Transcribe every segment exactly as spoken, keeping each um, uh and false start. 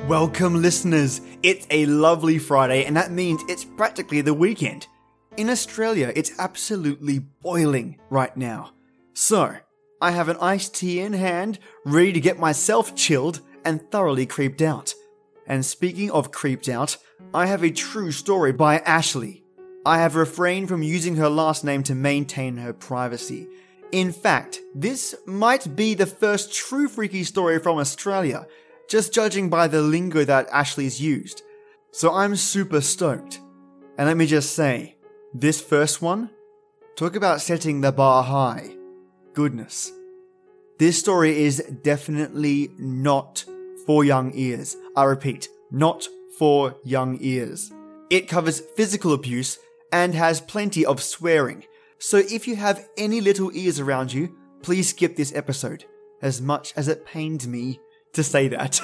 Welcome listeners, it's a lovely Friday and that means it's practically the weekend. In Australia, it's absolutely boiling right now. So, I have an iced tea in hand, ready to get myself chilled and thoroughly creeped out. And speaking of creeped out, I have a true story by Ashley. I have refrained from using her last name to maintain her privacy. In fact, this might be the first true freaky story from Australia, just judging by the lingo that Ashley's used. So I'm super stoked. And let me just say, this first one, talk about setting the bar high. Goodness. This story is definitely not for young ears. I repeat, not for young ears. It covers physical abuse and has plenty of swearing. So if you have any little ears around you, please skip this episode, as much as it pained me to say that.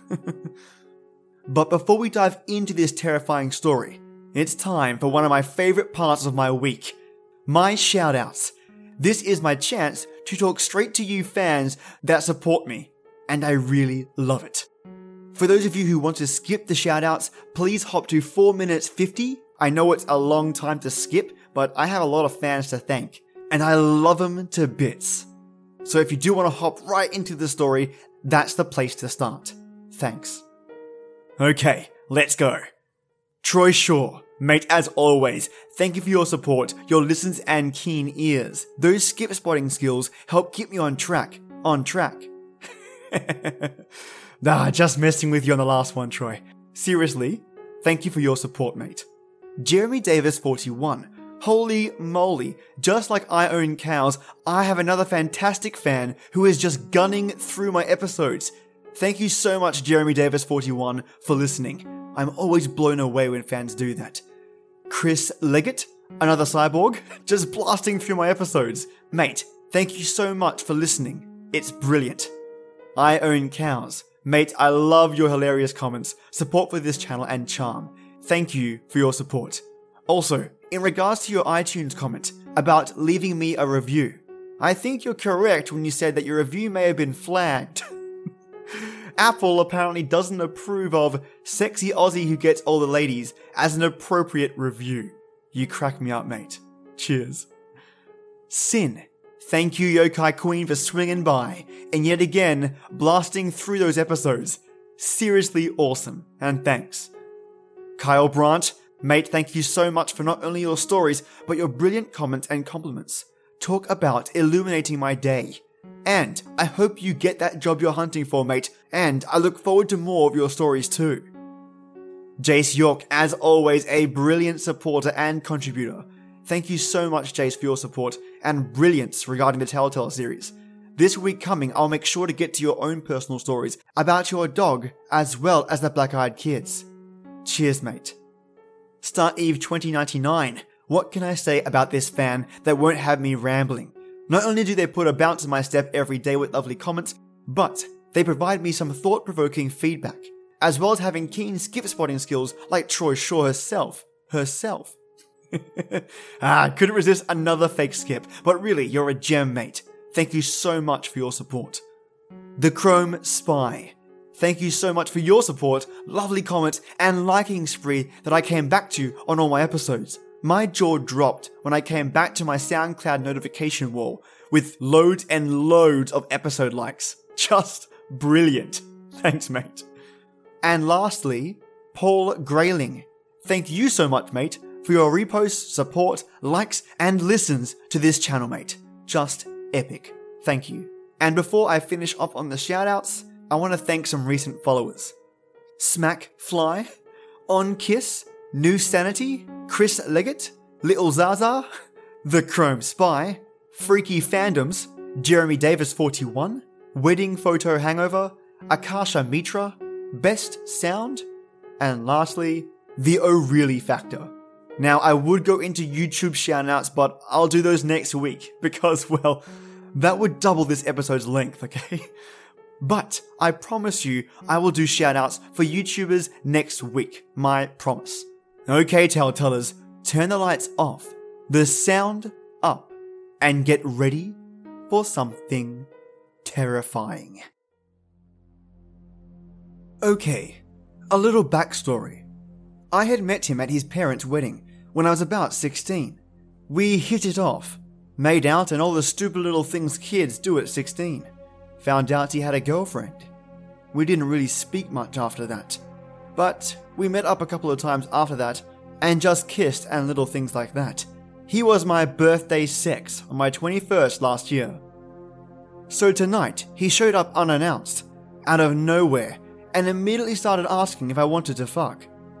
But before we dive into this terrifying story, it's time for one of my favorite parts of my week, my shoutouts. This is my chance to talk straight to you fans that support me, and I really love it. For those of you who want to skip the shoutouts, please hop to four minutes fifty. I know it's a long time to skip, but I have a lot of fans to thank, and I love them to bits. So if you do want to hop right into the story, that's the place to start. Thanks. Okay, let's go. Troy Shaw, mate, as always, thank you for your support, your listens and keen ears. Those skip spotting skills help keep me on track. On track. Nah, just messing with you on the last one, Troy. Seriously, thank you for your support, mate. Jeremy Davis forty-one. Holy moly, just like I own cows, I have another fantastic fan who is just gunning through my episodes. Thank you so much, Jeremy Davis forty-one, for listening. I'm always blown away when fans do that. Chris Leggett, another cyborg, just blasting through my episodes. Mate, thank you so much for listening. It's brilliant. I own cows. Mate, I love your hilarious comments, support for this channel and charm. Thank you for your support. Also, in regards to your iTunes comment about leaving me a review, I think you're correct when you said that your review may have been flagged. Apple apparently doesn't approve of sexy Aussie who gets all the ladies as an appropriate review. You crack me up, mate. Cheers. Sin. Thank you, Yokai Queen, for swinging by and yet again blasting through those episodes. Seriously awesome, and thanks. Kyle Brandt. Mate, thank you so much for not only your stories, but your brilliant comments and compliments. Talk about illuminating my day. And I hope you get that job you're hunting for, mate, and I look forward to more of your stories too. Jace York, as always, a brilliant supporter and contributor. Thank you so much, Jace, for your support and brilliance regarding the Telltale series. This week coming, I'll make sure to get to your own personal stories about your dog, as well as the Black-Eyed Kids. Cheers, mate. Star Eve twenty ninety-nine. What can I say about this fan that won't have me rambling? Not only do they put a bounce in my step every day with lovely comments, but they provide me some thought-provoking feedback, as well as having keen skip-spotting skills like Troy Shaw herself. Herself. ah, couldn't resist another fake skip, but really, you're a gem, mate. Thank you so much for your support. The Chrome Spy. Thank you so much for your support, lovely comments, and liking spree that I came back to on all my episodes. My jaw dropped when I came back to my SoundCloud notification wall with loads and loads of episode likes. Just brilliant. Thanks, mate. And lastly, Paul Grayling. Thank you so much, mate, for your reposts, support, likes, and listens to this channel, mate. Just epic. Thank you. And before I finish off on the shoutouts, I want to thank some recent followers. Smack Fly, On Kiss, New Sanity, Chris Leggett, Little Zaza, The Chrome Spy, Freaky Fandoms, Jeremy Davis forty-one, Wedding Photo Hangover, Akasha Mitra, Best Sound, and lastly, The O'Reilly Factor. Now, I would go into YouTube shoutouts, but I'll do those next week because, well, that would double this episode's length, okay? But I promise you, I will do shoutouts for YouTubers next week. My promise. Okay, Telltellers, turn the lights off, the sound up, and get ready for something terrifying. Okay, A little backstory. I had met him at his parents' wedding when I was about sixteen. We hit it off, made out and all the stupid little things kids do at sixteen. Found out he had a girlfriend. We didn't really speak much after that, but we met up a couple of times after that and just kissed and little things like that. He was my birthday sex on my twenty-first last year. So tonight, he showed up unannounced, out of nowhere, and immediately started asking if I wanted to fuck.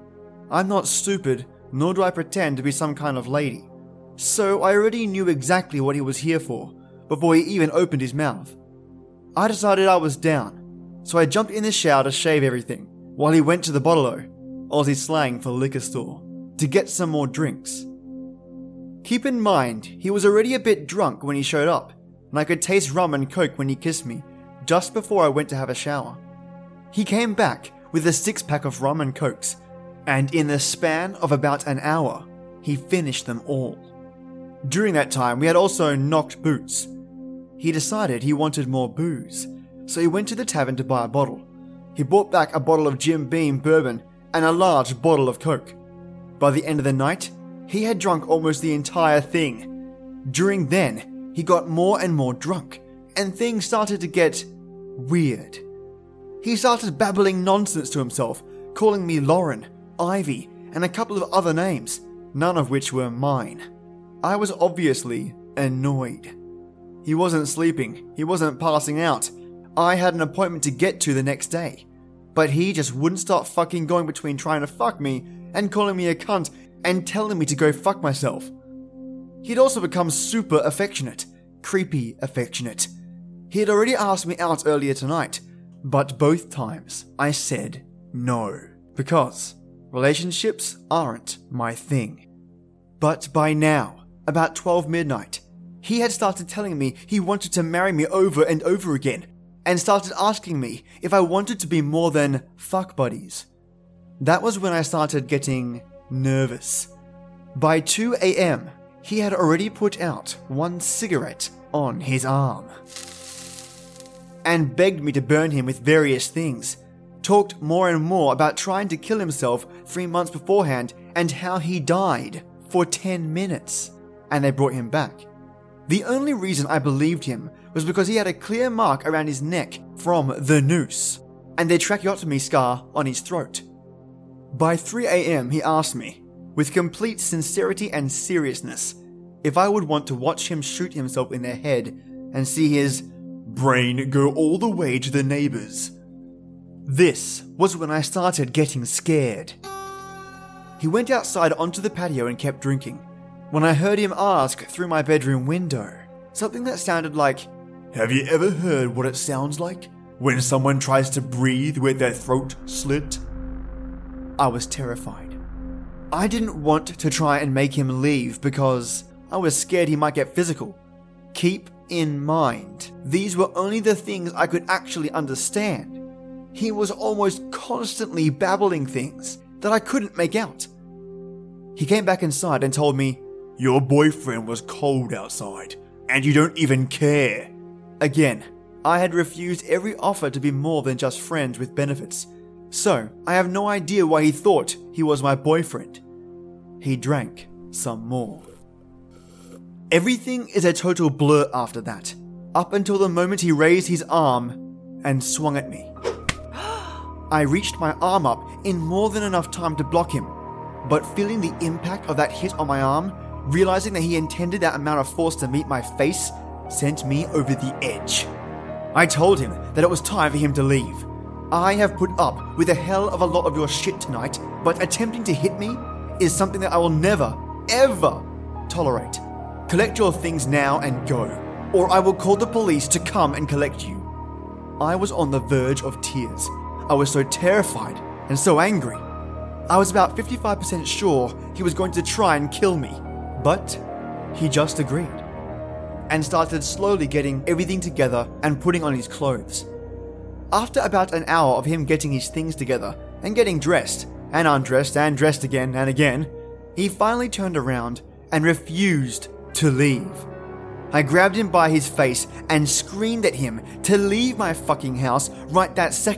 I'm not stupid, nor do I pretend to be some kind of lady, so I already knew exactly what he was here for before he even opened his mouth. I decided I was down, so I jumped in the shower to shave everything, while he went to the bottle-o, Aussie slang for liquor store, to get some more drinks. Keep in mind, he was already a bit drunk when he showed up, and I could taste rum and coke when he kissed me, just before I went to have a shower. He came back with a six-pack of rum and cokes, and in the span of about an hour, he finished them all. During that time, we had also knocked boots. He decided he wanted more booze, so he went to the tavern to buy a bottle. He brought back a bottle of Jim Beam bourbon and a large bottle of coke. By the end of the night, he had drunk almost the entire thing. During then, he got more and more drunk, and things started to get weird. He started babbling nonsense to himself, calling me Lauren, Ivy, and a couple of other names, none of which were mine. I was obviously annoyed. He wasn't sleeping, he wasn't passing out. I had an appointment to get to the next day, but he just wouldn't stop fucking going between trying to fuck me and calling me a cunt and telling me to go fuck myself. He'd also become super affectionate, creepy affectionate. He had already asked me out earlier tonight, but both times I said no, because relationships aren't my thing. But by now, about twelve midnight, he had started telling me he wanted to marry me over and over again, and started asking me if I wanted to be more than fuck buddies. That was when I started getting nervous. By two a.m., he had already put out one cigarette on his arm and begged me to burn him with various things, talked more and more about trying to kill himself three months beforehand and how he died for ten minutes, and they brought him back. The only reason I believed him was because he had a clear mark around his neck from the noose, and a tracheotomy scar on his throat. By three a.m. he asked me, with complete sincerity and seriousness, if I would want to watch him shoot himself in the head and see his brain go all the way to the neighbors. This was when I started getting scared. He went outside onto the patio and kept drinking, when I heard him ask through my bedroom window, something that sounded like, "Have you ever heard what it sounds like when someone tries to breathe with their throat slit?" I was terrified. I didn't want to try and make him leave because I was scared he might get physical. Keep in mind, these were only the things I could actually understand. He was almost constantly babbling things that I couldn't make out. He came back inside and told me, "Your boyfriend was cold outside, and you don't even care." Again, I had refused every offer to be more than just friends with benefits, so I have no idea why he thought he was my boyfriend. He drank some more. Everything is a total blur after that, up until the moment he raised his arm and swung at me. I reached my arm up in more than enough time to block him, but feeling the impact of that hit on my arm, realizing that he intended that amount of force to meet my face, sent me over the edge. I told him that it was time for him to leave. I have put up with a hell of a lot of your shit tonight, but attempting to hit me is something that I will never, ever tolerate. Collect your things now and go, or I will call the police to come and collect you. I was on the verge of tears. I was so terrified and so angry. I was about fifty-five percent sure he was going to try and kill me, but he just agreed and started slowly getting everything together and putting on his clothes. After about an hour of him getting his things together and getting dressed and undressed and dressed again and again, he finally turned around and refused to leave. I grabbed him by his face and screamed at him to leave my fucking house right that second,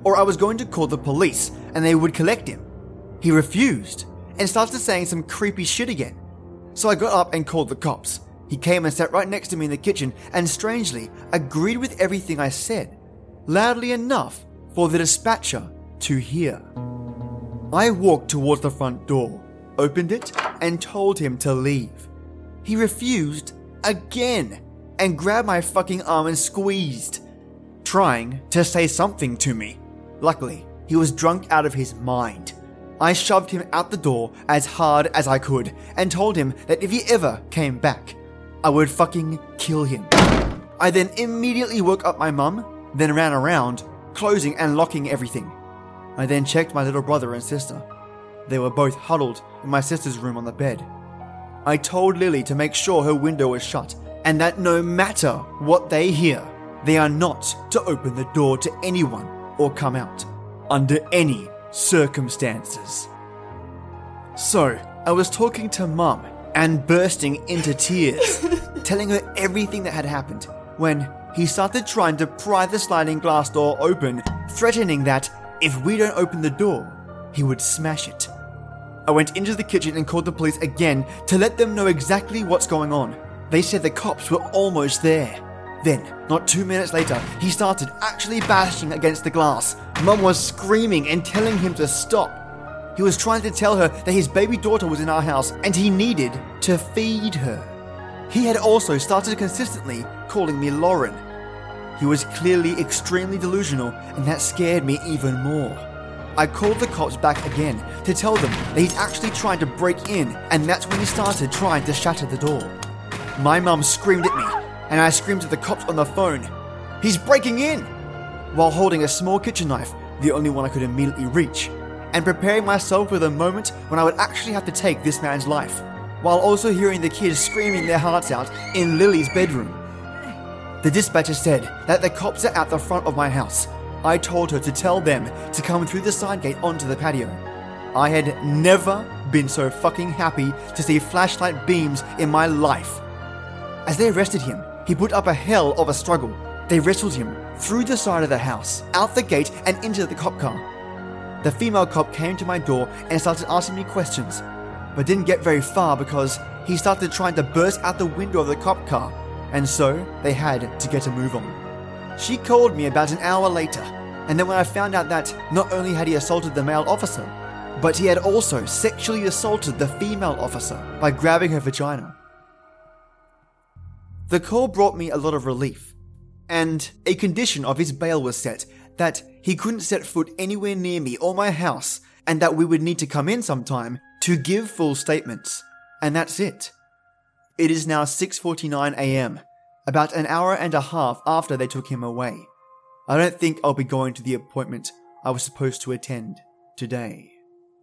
or I was going to call the police and they would collect him. He refused and started saying some creepy shit again. So I got up and called the cops. He came and sat right next to me in the kitchen and strangely agreed with everything I said, loudly enough for the dispatcher to hear. I walked towards the front door, opened it, and told him to leave. He refused again and grabbed my fucking arm and squeezed, trying to say something to me. Luckily, he was drunk out of his mind. I shoved him out the door as hard as I could and told him that if he ever came back, I would fucking kill him. I then immediately woke up my mum, then ran around, closing and locking everything. I then checked my little brother and sister. They were both huddled in my sister's room on the bed. I told Lily to make sure her window was shut and that no matter what they hear, they are not to open the door to anyone or come out under any circumstances. So, I was talking to Mum and bursting into tears, telling her everything that had happened, when he started trying to pry the sliding glass door open, threatening that if we don't open the door, he would smash it. I went into the kitchen and called the police again to let them know exactly what's going on. They said the cops were almost there. Then, not two minutes later, he started actually bashing against the glass. Mum was screaming and telling him to stop. He was trying to tell her that his baby daughter was in our house and he needed to feed her. He had also started consistently calling me Lauren. He was clearly extremely delusional and that scared me even more. I called the cops back again to tell them that he's actually trying to break in, and that's when he started trying to shatter the door. My mum screamed at me and I screamed at the cops on the phone, "He's breaking in!" while holding a small kitchen knife, the only one I could immediately reach, and preparing myself for the moment when I would actually have to take this man's life, while also hearing the kids screaming their hearts out in Lily's bedroom. The dispatcher said that the cops are at the front of my house. I told her to tell them to come through the side gate onto the patio. I had never been so fucking happy to see flashlight beams in my life. As they arrested him, he put up a hell of a struggle. They wrestled him through the side of the house, out the gate, and into the cop car. The female cop came to my door and started asking me questions, but didn't get very far because he started trying to burst out the window of the cop car, and so they had to get a move on. She called me about an hour later, and then when I found out that not only had he assaulted the male officer, but he had also sexually assaulted the female officer by grabbing her vagina. The call brought me a lot of relief, and a condition of his bail was set that he couldn't set foot anywhere near me or my house, and that we would need to come in sometime to give full statements. And that's it. It is now six forty-nine a.m., about an hour and a half after they took him away. I don't think I'll be going to the appointment I was supposed to attend today.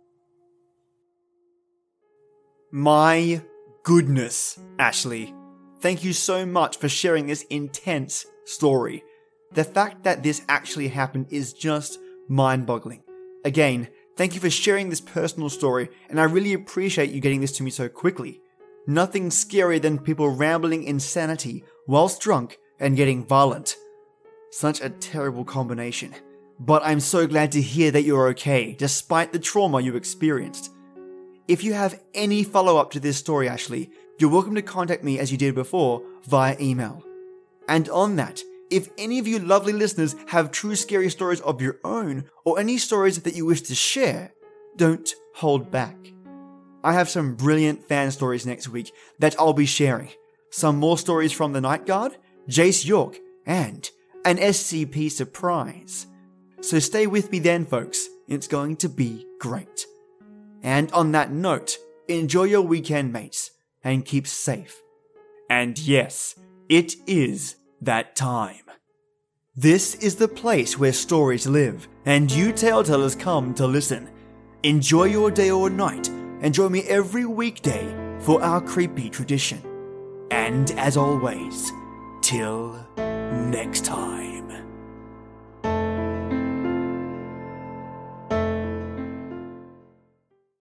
My goodness, Ashley. Thank you so much for sharing this intense story. The fact that this actually happened is just mind-boggling. Again, thank you for sharing this personal story, and I really appreciate you getting this to me so quickly. Nothing scarier than people rambling insanity whilst drunk and getting violent. Such a terrible combination. But I'm so glad to hear that you're okay, despite the trauma you experienced. If you have any follow-up to this story, Ashley, you're welcome to contact me as you did before via email. And on that, if any of you lovely listeners have true scary stories of your own, or any stories that you wish to share, don't hold back. I have some brilliant fan stories next week that I'll be sharing. Some more stories from the Night Guard, Jace York, and an S C P surprise. So stay with me then, folks. It's going to be great. And on that note, enjoy your weekend, mates, and keep safe. And yes, it is that time. This is the place where stories live, and you tale-tellers come to listen. Enjoy your day or night, and join me every weekday for our creepy tradition. And as always, till next time.